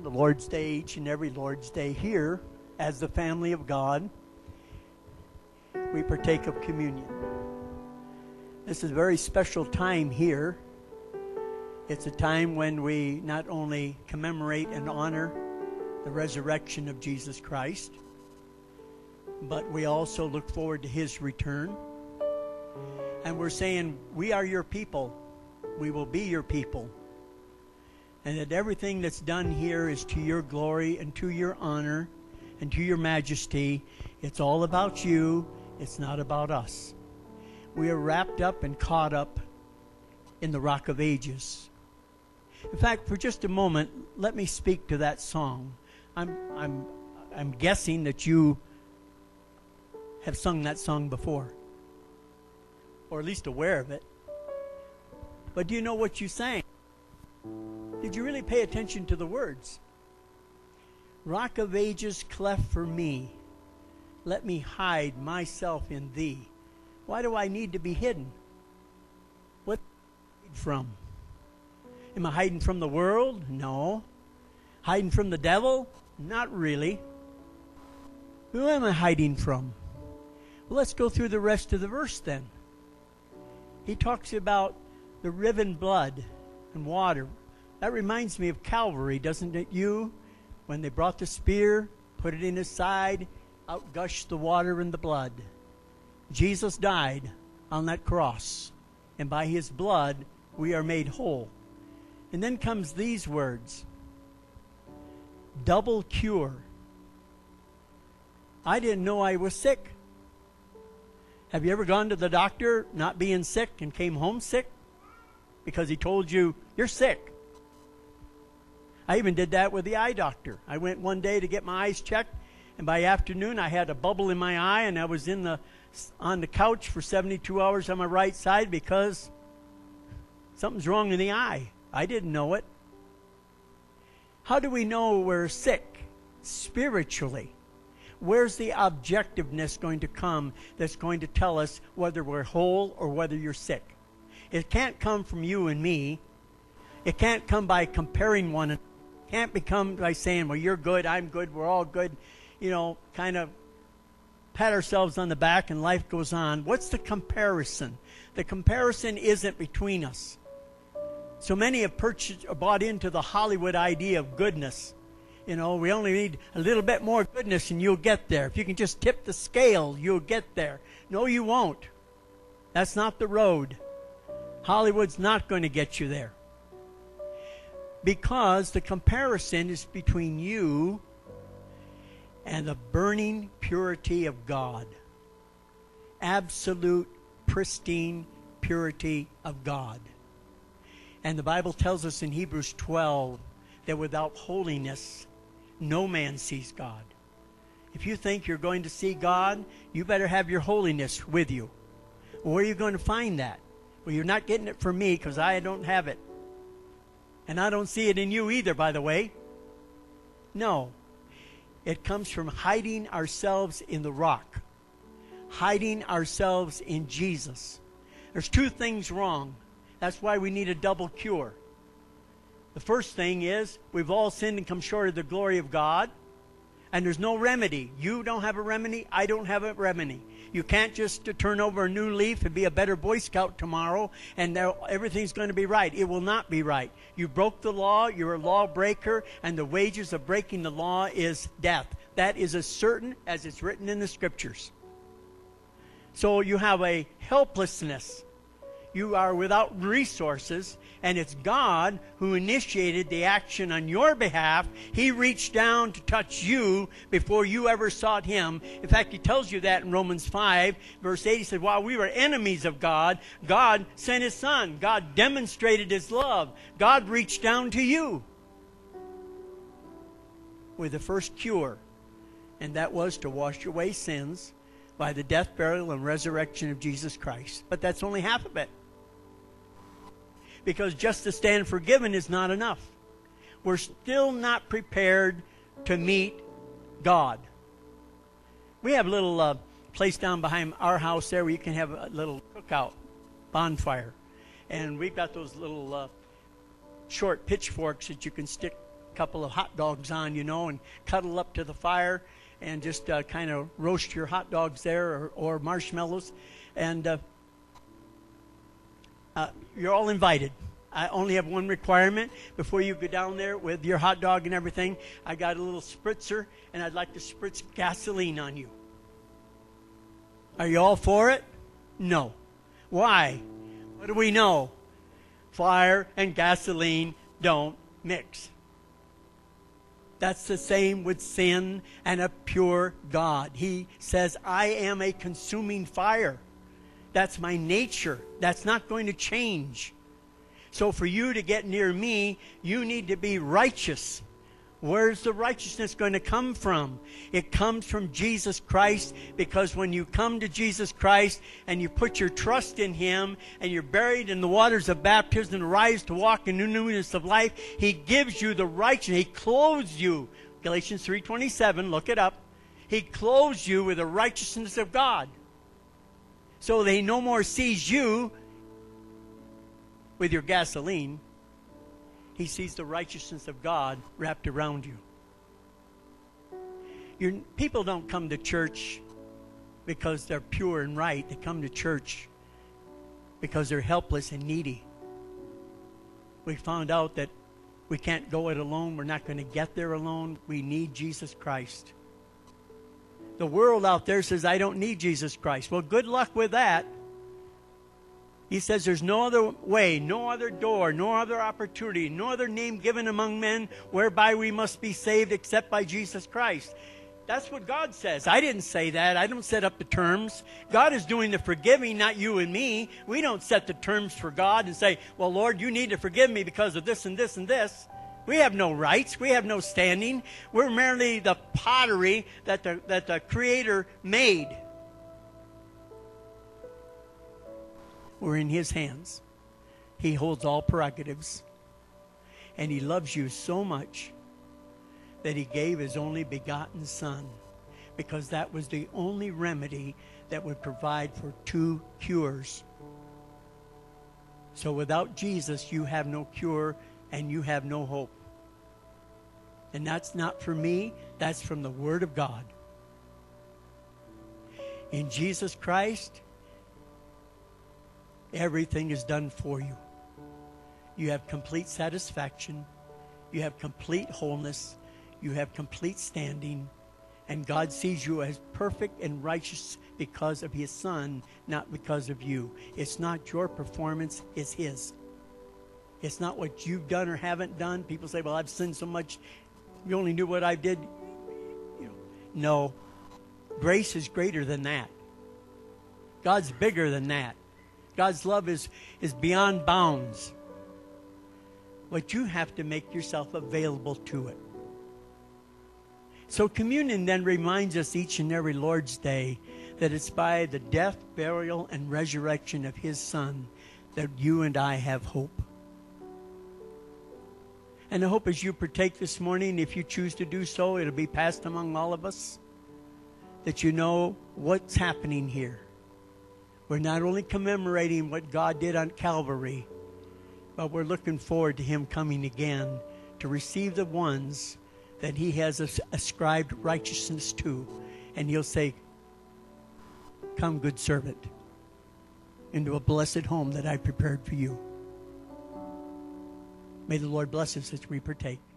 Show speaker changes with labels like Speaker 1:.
Speaker 1: the Lord's Day, each and every Lord's Day here, as the family of God, we partake of communion. This is a very special time here. It's a time when we not only commemorate and honor the resurrection of Jesus Christ, but we also look forward to His return. And we're saying, we are your people. We will be your people. And that everything that's done here is to your glory and to your honor and to your majesty. It's all about you. It's not about us. We are wrapped up and caught up in the Rock of Ages. In fact, for just a moment, let me speak to that song. I'm guessing that you have sung that song before, or at least aware of it. But do you know what you sang? Did you really pay attention to the words? Rock of Ages, cleft for me, let me hide myself in thee. Why do I need to be hidden? What from? Am I hiding from the world? No. Hiding from the devil? Not really. Who am I hiding from? Well, let's go through the rest of the verse then. He talks about the riven blood and water. That reminds me of Calvary, doesn't it you? When they brought the spear, put it in his side, out gushed the water and the blood. Jesus died on that cross, and by his blood we are made whole. And then comes these words, double cure. I didn't know I was sick. Have you ever gone to the doctor not being sick and came home sick because he told you you're sick? I even did that with the eye doctor. I went one day to get my eyes checked, and by afternoon I had a bubble in my eye, and I was on the couch for 72 hours on my right side because something's wrong in the eye. I didn't know it. How do we know we're sick spiritually? Where's the objectiveness going to come that's going to tell us whether we're whole or whether you're sick? It can't come from you and me. It can't come by comparing one another. It can't become by saying, well, you're good, I'm good, we're all good. You know, kind of pat ourselves on the back and life goes on. What's the comparison? The comparison isn't between us. So many have bought into the Hollywood idea of goodness. You know, we only need a little bit more goodness and you'll get there. If you can just tip the scale, you'll get there. No, you won't. That's not the road. Hollywood's not going to get you there. Because the comparison is between you and the burning purity of God. Absolute, pristine purity of God. And the Bible tells us in Hebrews 12 that without holiness, no man sees God. If you think you're going to see God, you better have your holiness with you. Well, where are you going to find that? Well, you're not getting it from me because I don't have it. And I don't see it in you either, by the way. No. It comes from hiding ourselves in the rock. Hiding ourselves in Jesus. There's two things wrong. That's why we need a double cure. The first thing is we've all sinned and come short of the glory of God. And there's no remedy. You don't have a remedy. I don't have a remedy. You can't just turn over a new leaf and be a better Boy Scout tomorrow and everything's going to be right. It will not be right. You broke the law. You're a lawbreaker. And the wages of breaking the law is death. That is as certain as it's written in the Scriptures. So you have a helplessness. You are without resources, and it's God who initiated the action on your behalf. He reached down to touch you before you ever sought Him. In fact, He tells you that in Romans 5, verse 8. He said, while we were enemies of God, God sent His Son. God demonstrated His love. God reached down to you with the first cure, and that was to wash away sins by the death, burial, and resurrection of Jesus Christ. But that's only half of it. Because just to stand forgiven is not enough. We're still not prepared to meet God. We have a little place down behind our house there where you can have a little cookout, bonfire. And we've got those little short pitchforks that you can stick couple of hot dogs on, you know, and cuddle up to the fire and just kind of roast your hot dogs there, or marshmallows. And you're all invited. I only have one requirement before you go down there with your hot dog and everything. I got a little spritzer, and I'd like to spritz gasoline on you. Are you all for it? No. Why? What do we know? Fire and gasoline don't mix. That's the same with sin and a pure God. He says, I am a consuming fire. That's my nature. That's not going to change. So for you to get near me, you need to be righteous. Where's the righteousness going to come from? It comes from Jesus Christ, because when you come to Jesus Christ and you put your trust in Him and you're buried in the waters of baptism and rise to walk in newness of life, He gives you the righteousness. He clothes you. Galatians 3:27, look it up. He clothes you with the righteousness of God. So that He no more sees you with your gasoline. He sees the righteousness of God wrapped around you. People don't come to church because they're pure and right. They come to church because they're helpless and needy. We found out that we can't go it alone. We're not going to get there alone. We need Jesus Christ. The world out there says, I don't need Jesus Christ. Well, good luck with that. He says there's no other way, no other door, no other opportunity, no other name given among men whereby we must be saved except by Jesus Christ. That's what God says. I didn't say that. I don't set up the terms. God is doing the forgiving, not you and me. We don't set the terms for God and say, well, Lord, you need to forgive me because of this and this and this. We have no rights. We have no standing. We're merely the pottery that the Creator made. We're in His hands. He holds all prerogatives. And He loves you so much that He gave His only begotten Son, because that was the only remedy that would provide for two cures. So without Jesus, you have no cure and you have no hope. And that's not for me. That's from the Word of God. In Jesus Christ, everything is done for you. You have complete satisfaction. You have complete wholeness. You have complete standing. And God sees you as perfect and righteous because of His Son, not because of you. It's not your performance, it's His. It's not what you've done or haven't done. People say, well, I've sinned so much. You only knew what I did. No. Grace is greater than that. God's bigger than that. God's love is beyond bounds. But you have to make yourself available to it. So communion then reminds us each and every Lord's Day that it's by the death, burial, and resurrection of His Son that you and I have hope. And I hope as you partake this morning, if you choose to do so, it'll be passed among all of us, that you know what's happening here. We're not only commemorating what God did on Calvary, but we're looking forward to Him coming again to receive the ones that He has ascribed righteousness to. And He'll say, come, good servant, into a blessed home that I prepared for you. May the Lord bless us as we partake.